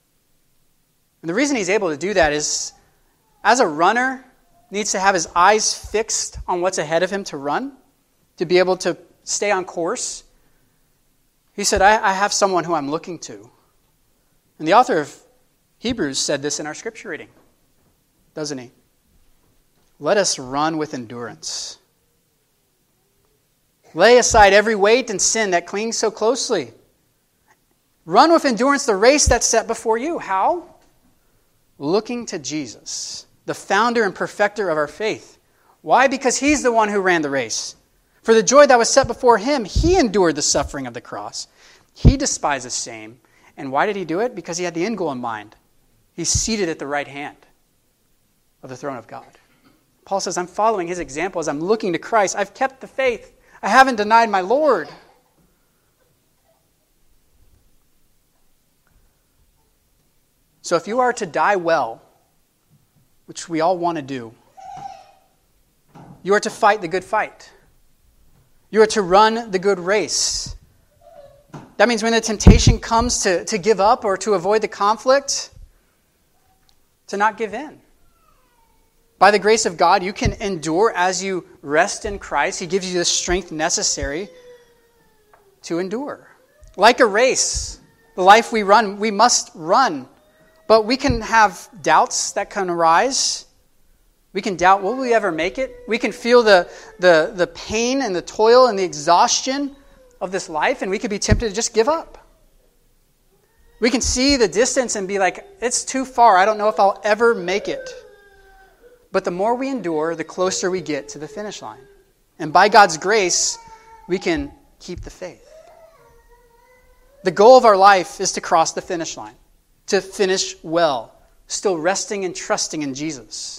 And the reason he's able to do that is, as a runner needs to have his eyes fixed on what's ahead of him to run, to be able to stay on course. He said, I, I have someone who I'm looking to. And the author of Hebrews said this in our scripture reading, doesn't he? Let us run with endurance. Lay aside every weight and sin that clings so closely. Run with endurance the race that's set before you. How? Looking to Jesus, the founder and perfecter of our faith. Why? Because he's the one who ran the race. For the joy that was set before him, he endured the suffering of the cross. He despised the shame And why did he do it? Because he had the end goal in mind. He's seated at the right hand of the throne of God. Paul says, I'm following his example as I'm looking to Christ. I've kept the faith. I haven't denied my Lord. So if you are to die well, which we all want to do, you are to fight the good fight. You are to run the good race. That means when the temptation comes to, to give up or to avoid the conflict, to not give in. By the grace of God, you can endure as you rest in Christ. He gives you the strength necessary to endure. Like a race, the life we run, we must run. But we can have doubts that can arise. We can doubt, will we ever make it? We can feel the, the, the pain and the toil and the exhaustion of this life, and we could be tempted to just give up. We can see the distance and be like, it's too far. I don't know if I'll ever make it. But the more we endure, the closer we get to the finish line. And by God's grace, we can keep the faith. The goal of our life is to cross the finish line, to finish well, still resting and trusting in Jesus.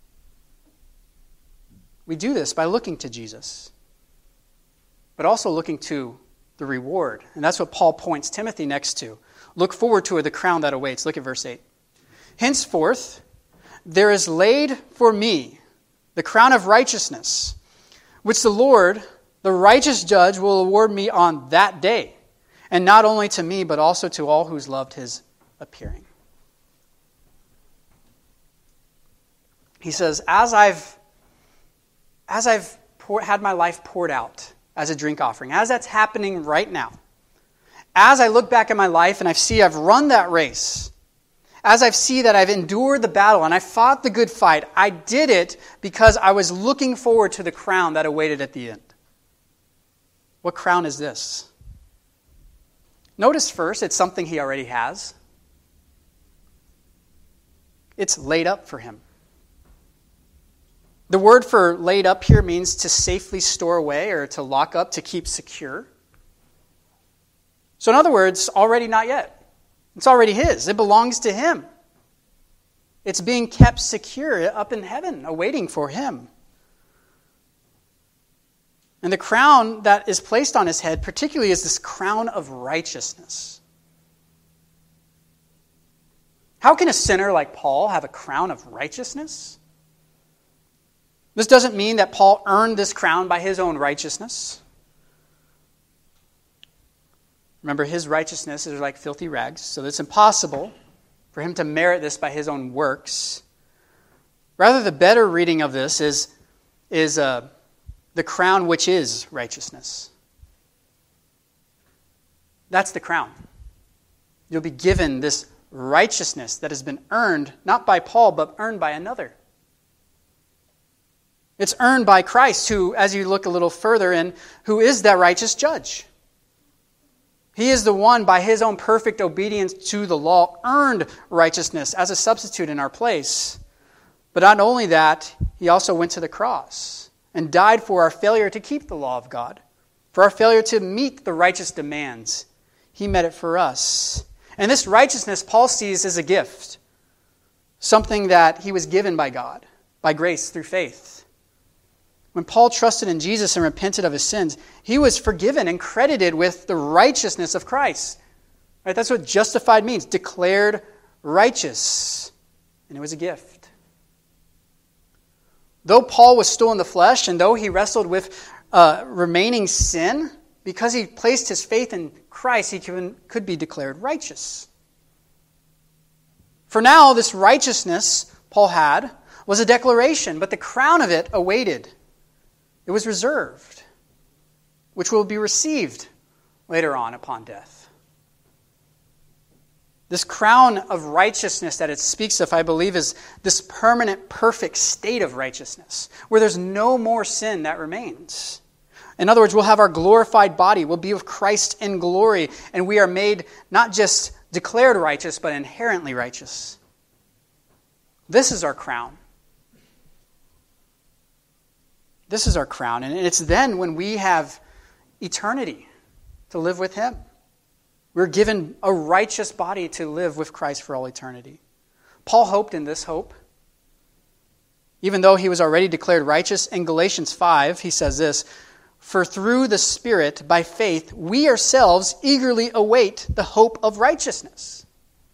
We do this by looking to Jesus, but also looking to the reward. And that's what Paul points Timothy next to. Look forward to the crown that awaits. Look at verse eight. Henceforth, there is laid for me the crown of righteousness, which the Lord, the righteous judge, will award me on that day, and not only to me, but also to all who's loved his appearing. He says, as I've as I've pour, had my life poured out as a drink offering, as that's happening right now, as I look back at my life and I see I've run that race, as I see that I've endured the battle and I fought the good fight, I did it because I was looking forward to the crown that awaited at the end. What crown is this? Notice first, it's something he already has. It's laid up for him. The word for laid up here means to safely store away or to lock up, to keep secure. So in other words, already not yet. It's already his. It belongs to him. It's being kept secure up in heaven, awaiting for him. And the crown that is placed on his head, particularly, is this crown of righteousness. How can a sinner like Paul have a crown of righteousness? This doesn't mean that Paul earned this crown by his own righteousness. Remember, his righteousness is like filthy rags, so it's impossible for him to merit this by his own works. Rather, the better reading of this is, is uh, the crown which is righteousness. That's the crown. You'll be given this righteousness that has been earned, not by Paul, but earned by another. It's earned by Christ, who, as you look a little further in, who is that righteous judge. He is the one, by his own perfect obedience to the law, earned righteousness as a substitute in our place. But not only that, he also went to the cross and died for our failure to keep the law of God, for our failure to meet the righteous demands. He met it for us. And this righteousness Paul sees as a gift, something that he was given by God, by grace through faith. When Paul trusted in Jesus and repented of his sins, he was forgiven and credited with the righteousness of Christ. Right? That's what justified means, declared righteous. And it was a gift. Though Paul was still in the flesh, and though he wrestled with uh, remaining sin, because he placed his faith in Christ, he can, could be declared righteous. For now, this righteousness Paul had was a declaration, but the crown of it awaited. It was reserved, which will be received later on upon death. This crown of righteousness that it speaks of, I believe, is this permanent, perfect state of righteousness, where there's no more sin that remains. In other words, we'll have our glorified body. We'll be with Christ in glory, and we are made not just declared righteous, but inherently righteous. This is our crown. This is our crown, and it's then when we have eternity to live with him. We're given a righteous body to live with Christ for all eternity. Paul hoped in this hope. Even though he was already declared righteous, in Galatians five, he says this, "For through the Spirit, by faith, we ourselves eagerly await the hope of righteousness."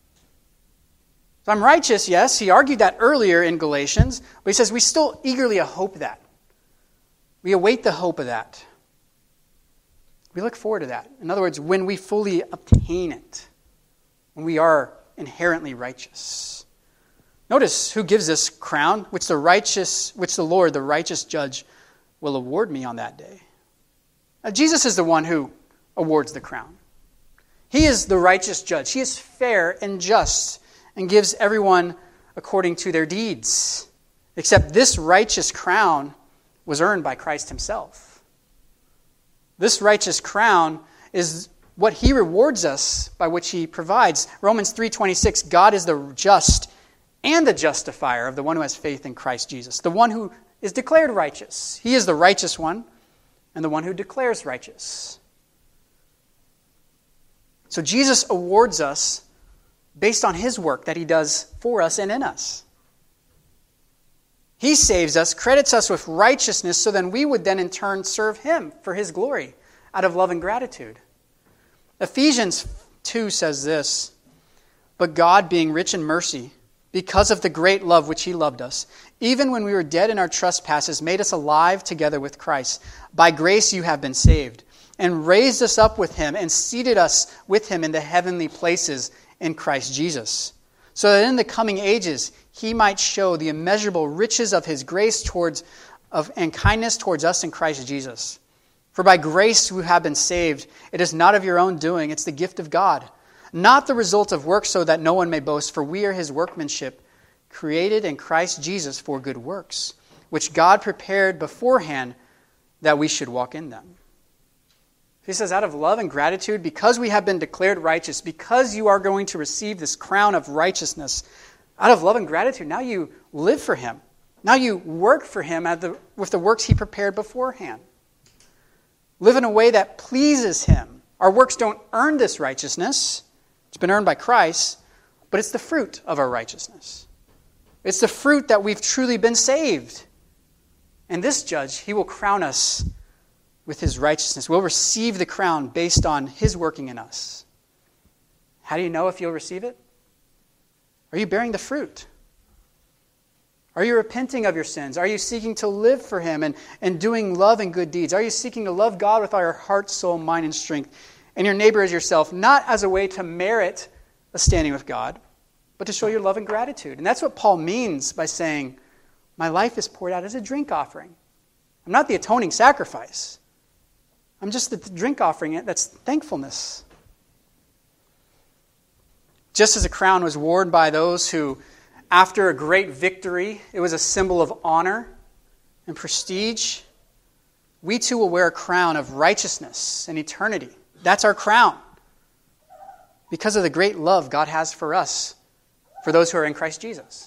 So I'm righteous, yes. He argued that earlier in Galatians, but he says we still eagerly hope that. We await the hope of that. We look forward to that. In other words, when we fully obtain it, when we are inherently righteous. Notice who gives this crown, which the righteous, which the Lord, the righteous judge, will award me on that day. Now, Jesus is the one who awards the crown. He is the righteous judge. He is fair and just and gives everyone according to their deeds. Except this righteous crown was earned by Christ himself. This righteous crown is what he rewards us by which he provides. Romans three twenty-six, God is the just and the justifier of the one who has faith in Christ Jesus. The one who is declared righteous. He is the righteous one and the one who declares righteous. So Jesus awards us based on his work that he does for us and in us. He saves us, credits us with righteousness, so then we would then in turn serve him for his glory out of love and gratitude. Ephesians two says this, "But God, being rich in mercy, because of the great love which he loved us, even when we were dead in our trespasses, made us alive together with Christ. By grace you have been saved, and raised us up with him, and seated us with him in the heavenly places in Christ Jesus, so that in the coming ages he might show the immeasurable riches of his grace towards of and kindness towards us in Christ Jesus. For by grace you have been saved. It is not of your own doing, it's the gift of God, not the result of works, so that no one may boast. For we are his workmanship, created in Christ Jesus for good works, which God prepared beforehand that we should walk in them." He says, out of love and gratitude, because we have been declared righteous, because you are going to receive this crown of righteousness, out of love and gratitude, now you live for him. Now you work for him at the, with the works he prepared beforehand. Live in a way that pleases him. Our works don't earn this righteousness. It's been earned by Christ, but it's the fruit of our righteousness. It's the fruit that we've truly been saved. And this judge, he will crown us with his righteousness. We'll receive the crown based on his working in us. How do you know if you'll receive it? Are you bearing the fruit? Are you repenting of your sins? Are you seeking to live for him and, and doing love and good deeds? Are you seeking to love God with all your heart, soul, mind, and strength, and your neighbor as yourself, not as a way to merit a standing with God, but to show your love and gratitude? And that's what Paul means by saying, my life is poured out as a drink offering. I'm not the atoning sacrifice. I'm just the drink offering that's thankfulness. Just as a crown was worn by those who, after a great victory, it was a symbol of honor and prestige, we too will wear a crown of righteousness and eternity. That's our crown. Because of the great love God has for us, for those who are in Christ Jesus.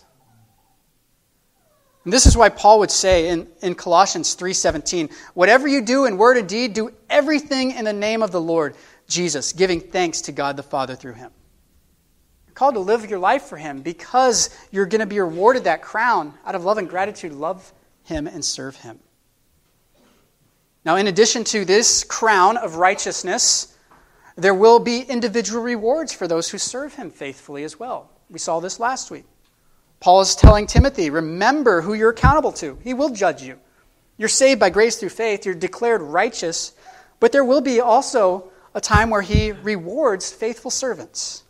And this is why Paul would say in, in Colossians three seventeen, whatever you do in word and deed, do everything in the name of the Lord Jesus, giving thanks to God the Father through him. You're called to live your life for him because you're going to be rewarded that crown out of love and gratitude. Love him and serve him. Now, in addition to this crown of righteousness, there will be individual rewards for those who serve him faithfully as well. We saw this last week. Paul is telling Timothy, remember who you're accountable to. He will judge you. You're saved by grace through faith. You're declared righteous. But there will be also a time where he rewards faithful servants.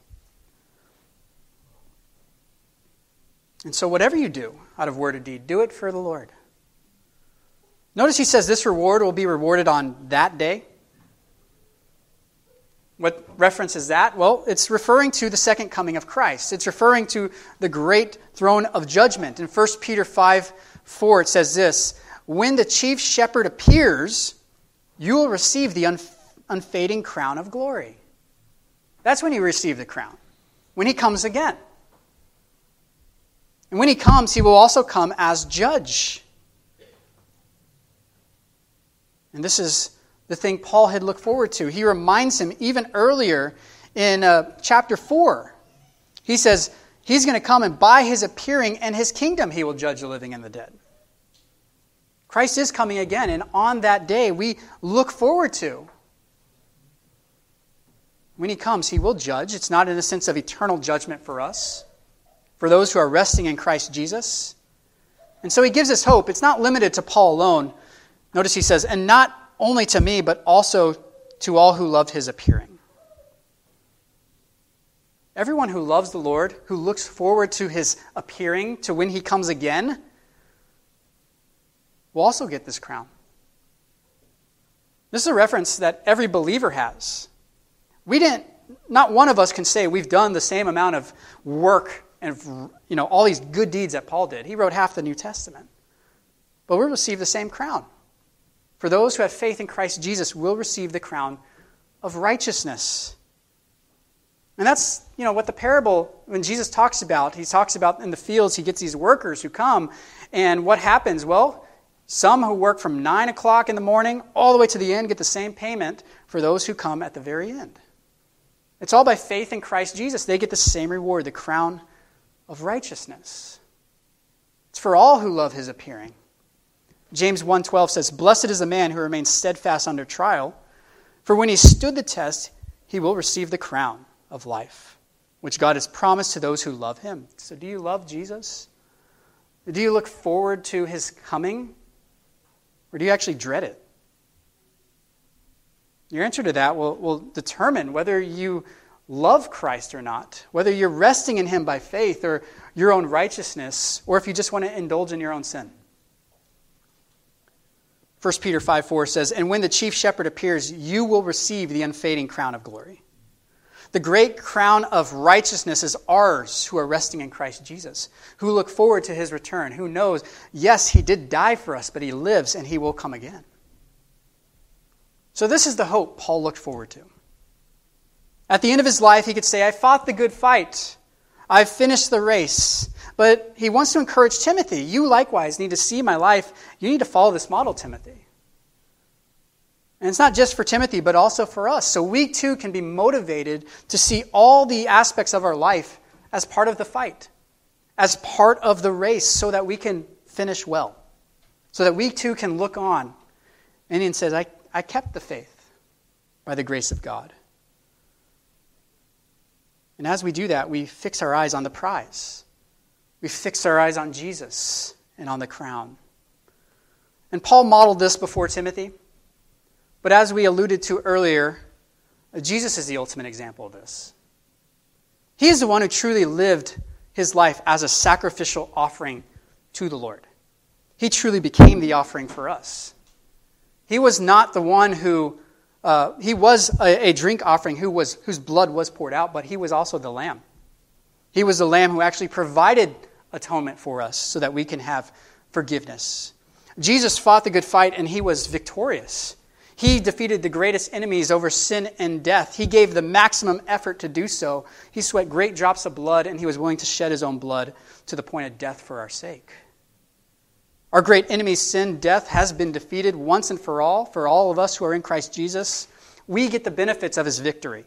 And so whatever you do out of word or deed, do it for the Lord. Notice he says this reward will be rewarded on that day. What reference is that? Well, it's referring to the second coming of Christ. It's referring to the great throne of judgment. In First Peter five four, it says this, when the chief shepherd appears, you will receive the unfading crown of glory. That's when you receive the crown, when he comes again. And when he comes, he will also come as judge. And this is the thing Paul had looked forward to. He reminds him even earlier In uh, chapter four, he says he's going to come, and by his appearing and his kingdom he will judge the living and the dead. Christ is coming again, and on that day we look forward to. When he comes, he will judge. It's not in a sense of eternal judgment for us, for those who are resting in Christ Jesus. And so he gives us hope. It's not limited to Paul alone. Notice he says, and not only to me, but also to all who loved his appearing. Everyone who loves the Lord, who looks forward to his appearing, to when he comes again, will also get this crown. This is a reference that every believer has. We didn't, not one of us can say we've done the same amount of work and, you know, all these good deeds that Paul did. He wrote half the New Testament. But we'll receive the same crown. For those who have faith in Christ Jesus will receive the crown of righteousness. And that's, you know, what the parable, when Jesus talks about, he talks about in the fields, he gets these workers who come, and what happens? Well, some who work from nine o'clock in the morning all the way to the end get the same payment for those who come at the very end. It's all by faith in Christ Jesus. They get the same reward, the crown of righteousness. It's for all who love his appearing. James one twelve says, blessed is the man who remains steadfast under trial, for when he stood the test, he will receive the crown of life, which God has promised to those who love him. So do you love Jesus? Do you look forward to his coming? Or do you actually dread it? Your answer to that will, will determine whether you love Christ or not, whether you're resting in him by faith or your own righteousness, or if you just want to indulge in your own sin. First Peter five four says, and when the chief shepherd appears, you will receive the unfading crown of glory. The great crown of righteousness is ours who are resting in Christ Jesus, who look forward to his return, who knows, yes, he did die for us, but he lives and he will come again. So this is the hope Paul looked forward to. At the end of his life, he could say, I fought the good fight. I've finished the race. But he wants to encourage Timothy. You likewise need to see my life. You need to follow this model, Timothy. And it's not just for Timothy, but also for us. So we too can be motivated to see all the aspects of our life as part of the fight, as part of the race, so that we can finish well. So that we too can look on. And he says, I, I kept the faith by the grace of God. And as we do that, we fix our eyes on the prize. We fix our eyes on Jesus and on the crown. And Paul modeled this before Timothy. But as we alluded to earlier, Jesus is the ultimate example of this. He is the one who truly lived his life as a sacrificial offering to the Lord. He truly became the offering for us. He was not the one who, uh, he was a, a drink offering who was whose blood was poured out, but he was also the lamb. He was the lamb who actually provided atonement for us so that we can have forgiveness. Jesus fought the good fight and he was victorious. He defeated the greatest enemies over sin and death. He gave the maximum effort to do so. He sweat great drops of blood and he was willing to shed his own blood to the point of death for our sake. Our great enemy, sin, death, has been defeated once and for all. For all of us who are in Christ Jesus, we get the benefits of his victory.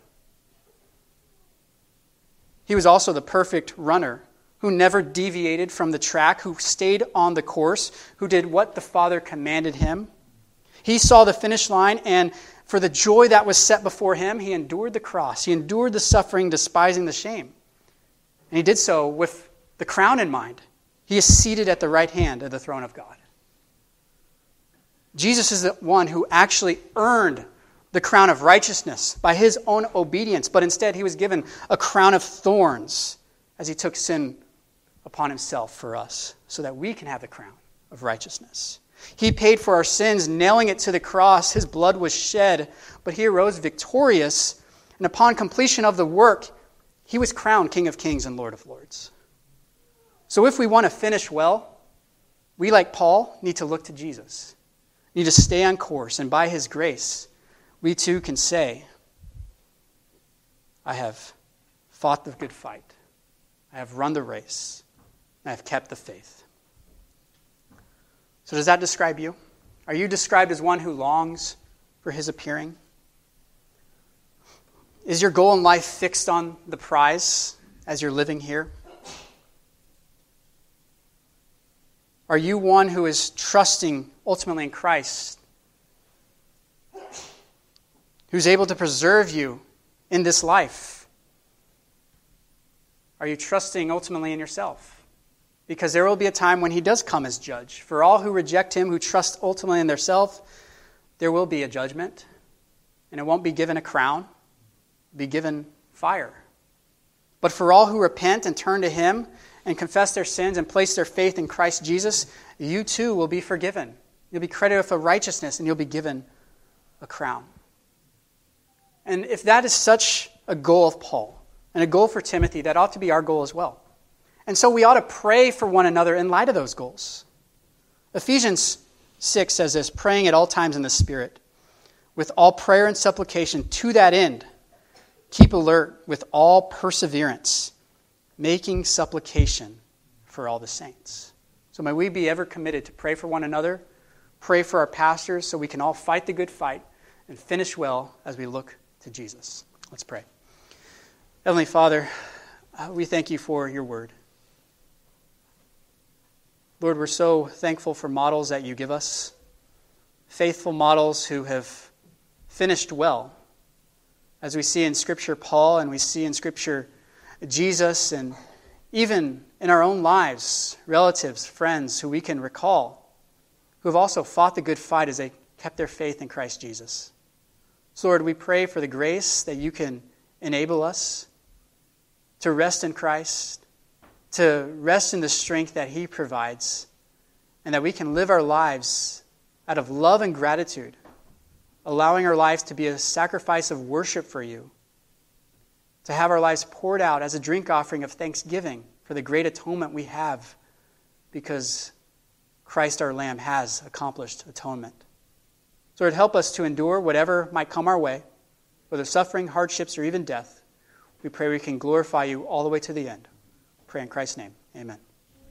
He was also the perfect runner who never deviated from the track, who stayed on the course, who did what the Father commanded him. He saw the finish line, and for the joy that was set before him, he endured the cross. He endured the suffering, despising the shame. And he did so with the crown in mind. He is seated at the right hand of the throne of God. Jesus is the one who actually earned the crown of righteousness by his own obedience, but instead he was given a crown of thorns as he took sin upon himself for us so that we can have the crown of righteousness. He paid for our sins, nailing it to the cross. His blood was shed, but he arose victorious, and upon completion of the work, he was crowned King of Kings and Lord of Lords. So if we want to finish well, we, like Paul, need to look to Jesus. We need to stay on course, and by his grace, we too can say, I have fought the good fight. I have run the race. And I have kept the faith. So does that describe you? Are you described as one who longs for his appearing? Is your goal in life fixed on the prize as you're living here? Are you one who is trusting ultimately in Christ, who's able to preserve you in this life? Are you trusting ultimately in yourself? Because there will be a time when he does come as judge. For all who reject him, who trust ultimately in themselves, there will be a judgment. And it won't be given a crown, it'll be given fire. But for all who repent and turn to him and confess their sins and place their faith in Christ Jesus, you too will be forgiven. You'll be credited for righteousness and you'll be given a crown. And if that is such a goal of Paul and a goal for Timothy, that ought to be our goal as well. And so we ought to pray for one another in light of those goals. Ephesians six says this, praying at all times in the Spirit, with all prayer and supplication to that end, keep alert with all perseverance, making supplication for all the saints. So may we be ever committed to pray for one another, pray for our pastors so we can all fight the good fight and finish well as we look to Jesus. Let's pray. Heavenly Father, we thank you for your word. Lord, we're so thankful for models that you give us, faithful models who have finished well. As we see in Scripture Paul and we see in Scripture Jesus, and even in our own lives, relatives, friends who we can recall, who have also fought the good fight as they kept their faith in Christ Jesus. So Lord, we pray for the grace that you can enable us to rest in Christ, to rest in the strength that he provides, and that we can live our lives out of love and gratitude, allowing our lives to be a sacrifice of worship for you, to have our lives poured out as a drink offering of thanksgiving for the great atonement we have because Christ our Lamb has accomplished atonement. So Lord, help us to endure whatever might come our way, whether suffering, hardships, or even death. We pray we can glorify you all the way to the end. Pray in Christ's name. Amen.